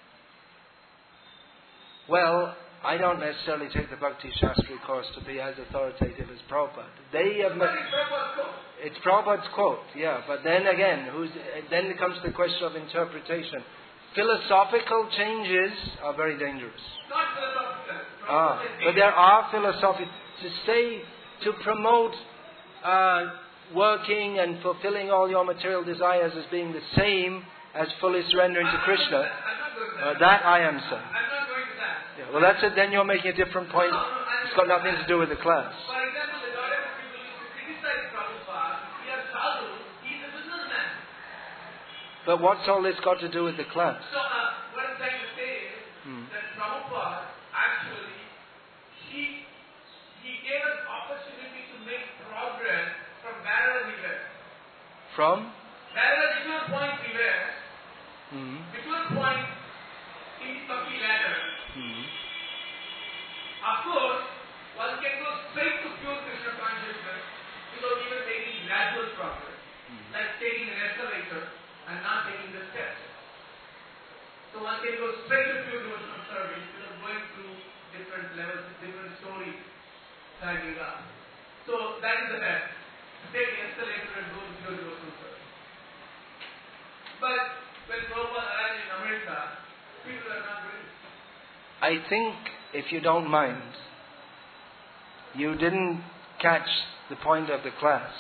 Well, I don't necessarily take the Bhakti Shastri course to be as authoritative as Prabhupada. They have But it's Prabhupada's quote. It's Prabhupada's quote, yeah. But then again, who's, then it comes to the question of interpretation. Philosophical changes are very dangerous. Not philosophical. Ah, Prabhupada but said, there are philosophical to say to promote uh, working and fulfilling all your material desires as being the same as fully surrendering to Krishna. I'm not going to Uh, that. that I am saying. I'm not going to that. Yeah, well, that's it. Then you're making a different point. No, no, I'm It's got nothing to do with the class. For example, the Gaudiya people used to criticize Prabhupada. He is sadhu, he's a businessman. But what's all this got to do with the class? So, uh, what I'm trying to say is Hmm. that Prabhupada actually, he, he gave us opportunity to make progress from wherever we were. From? Wherever whichever point we were, Hmm. whichever point in the Bhakti ladder. Hmm. Of course, one can go straight to pure Krishna consciousness without even making gradual progress, like taking an escalator and not taking the steps. So one can go straight to pure devotional service without going through different levels, different stories, climbing up. So that is the best. To take the escalator and go to pure devotional service. But when Prabhupada arrived in America, people are not ready. I think, if you don't mind, you didn't catch the point of the class.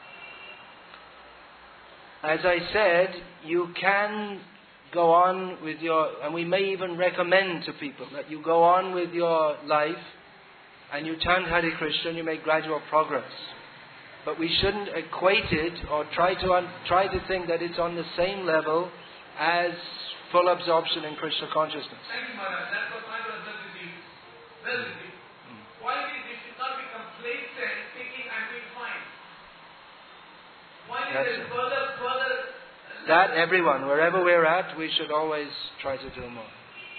As I said, you can go on with your, and we may even recommend to people that you go on with your life and you chant Hare Krishna and you make gradual progress. But we shouldn't equate it or try to un- try to think that it's on the same level as full absorption in Krishna consciousness. Thank you, Maharaj. That was my well received. Well received. Point is, we should not be complacent, thinking I'm doing fine. Point is, That's there is it. further, further. That everyone, wherever we're at, we should always try to do more.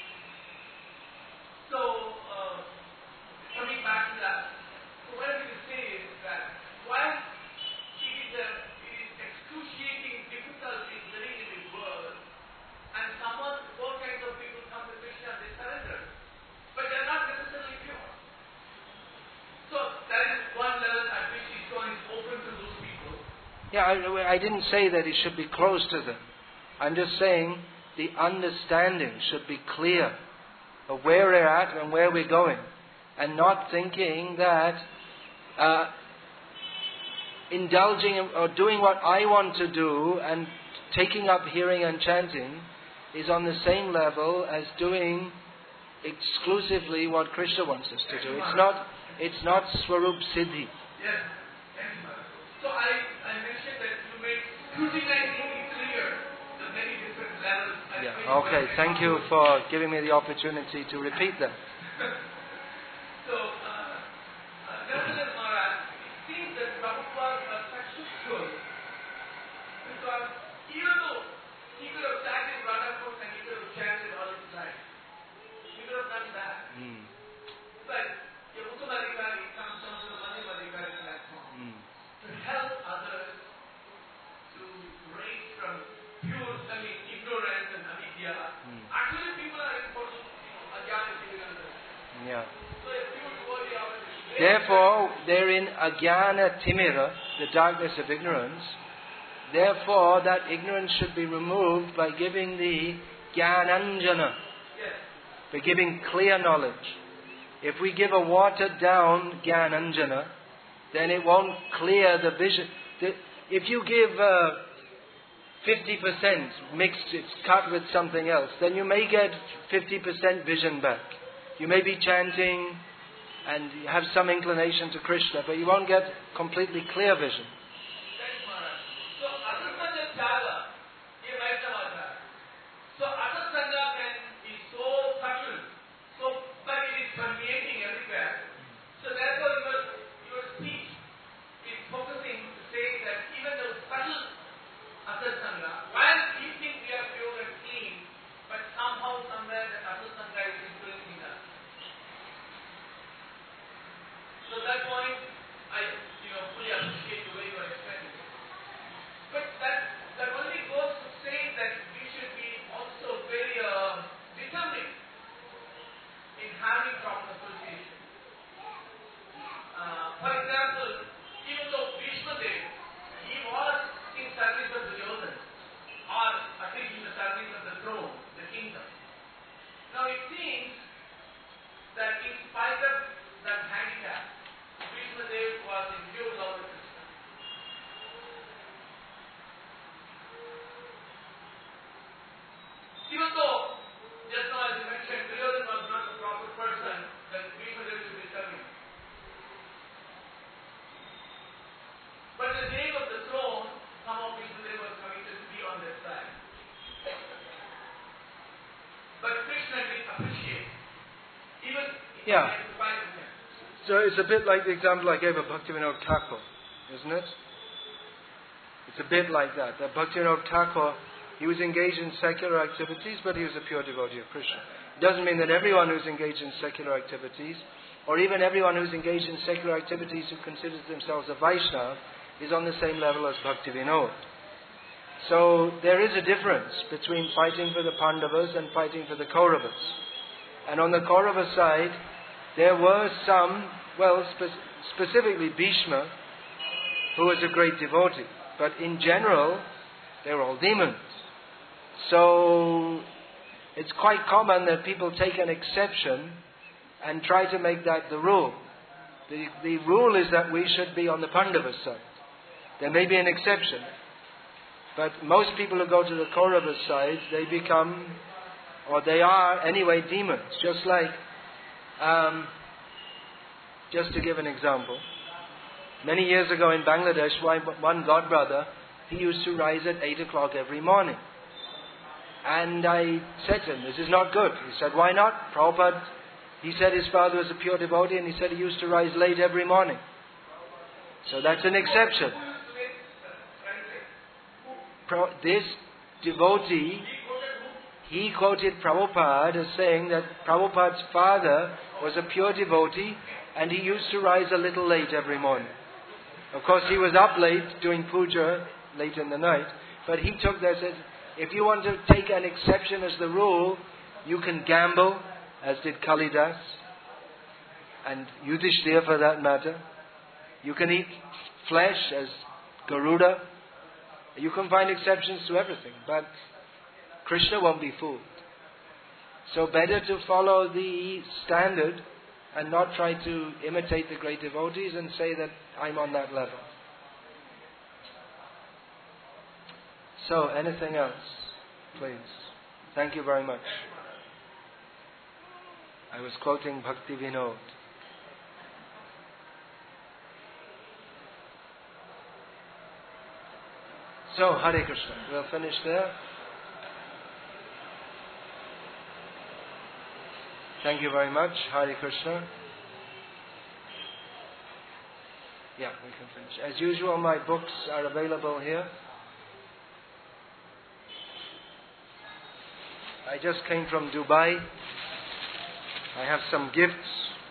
So, uh, coming back to that, so what I'm going to say is that while it is, a, it is excruciating difficulty living in this world, and someone, all kinds of people come to Krishna, they surrender. But they are not necessarily pure. So that is one level at which ISKCON is open to those people. Yeah, I, I didn't say that it should be close to them. I'm just saying the understanding should be clear of where we're at and where we're going. And not thinking that uh, indulging in- or doing what I want to do and taking up hearing and chanting is on the same level as doing exclusively what Krishna wants us to do. It's not, it's not Swarup Siddhi. Yes. Thank you, Mother. So I, I mentioned that you made scrutinizingly clear the many different levels. at which Yeah. Okay, one thank can you for giving me the opportunity to repeat that. So, uh, uh, nevertheless, Maharaj, it seems that Prabhupada was successful because even though he could have sat in Radha Court and he could have chanted all his life, he could have done that. Mm. But your Uttamadhikari comes down to the Madhyamadhikari platform Mm. to help others to break from pure, I mean, ignorance and avidya. Mm. Actually, people are important, you know, ajnana, ignorance. Yeah. So a pure devotee always. Therefore, therein ajnana timira, the darkness of ignorance, therefore that ignorance should be removed by giving the jnananjana, Yes. by giving clear knowledge. If we give a watered down jnananjana, then it won't clear the vision. The, if you give uh, fifty percent mixed, it's cut with something else, then you may get fifty percent vision back. You may be chanting and you have some inclination to Krishna, but you won't get completely clear vision. So Asasanga Tyaga, ये वैष्णव आता है. So Asasanga can be so subtle, so but it is permeating everywhere. So therefore your your speech is focusing to say that even though subtle Asasanga, while we think we are pure and clean, but somehow somewhere that Asasanga is influencing us. So that point, I you know fully appreciate the way you are explaining it. But that that only goes to say that we should be also very uh, determined in having proper association. Uh, for example, even though Bhishma Dev, he was in service of Duryodhana, or at least in the service of the throne, the kingdom. Now it seems that in spite of that handicap, Bhishma Dev was in pure love with Krishna. Even though, just now as you mentioned, Duryodhana was not the proper person that Bhishma Dev should be serving. But in the name of the throne, somehow Bhishma Dev was committed to be on their side. But Krishna did appreciate, even if Yeah. he had to fight with him. So it's a bit like the example I gave of Bhaktivinoda Thakur, isn't it? It's a bit like that. That Bhaktivinoda Thakur, he was engaged in secular activities, but he was a pure devotee of Krishna. It doesn't mean that everyone who's engaged in secular activities, or even everyone who's engaged in secular activities who considers themselves a Vaishnava, is on the same level as Bhaktivinoda. So there is a difference between fighting for the Pandavas and fighting for the Kauravas. And on the Kaurava side, there were some, well, spe- specifically Bhishma, who was a great devotee. But in general, they were all demons. So it's quite common that people take an exception and try to make that the rule. The, the rule is that we should be on the Pandava side. There may be an exception. But most people who go to the Kaurava side, they become, or they are anyway, demons. Just like, um, just to give an example, many years ago in Bangladesh, one godbrother, he used to rise at eight o'clock every morning. And I said to him, this is not good. He said, why not? Prabhupada, he said his father was a pure devotee and he said he used to rise late every morning. So that's an exception. Pro- this devotee, he quoted Prabhupada as saying that Prabhupada's father was a pure devotee and he used to rise a little late every morning. Of course, he was up late doing puja late in the night, but he took that as, if you want to take an exception as the rule, you can gamble, as did Kalidas, and Yudhishthira for that matter. You can eat flesh, as Garuda. You can find exceptions to everything, but Krishna won't be fooled. So better to follow the standard and not try to imitate the great devotees and say that I'm on that level. So, anything else? Please. Thank you very much. I was quoting Bhakti Vinod. So, Hare Krishna. We'll finish there. Thank you very much. Hare Krishna. Yeah, we can finish. As usual, my books are available here. I just came from Dubai. I have some gifts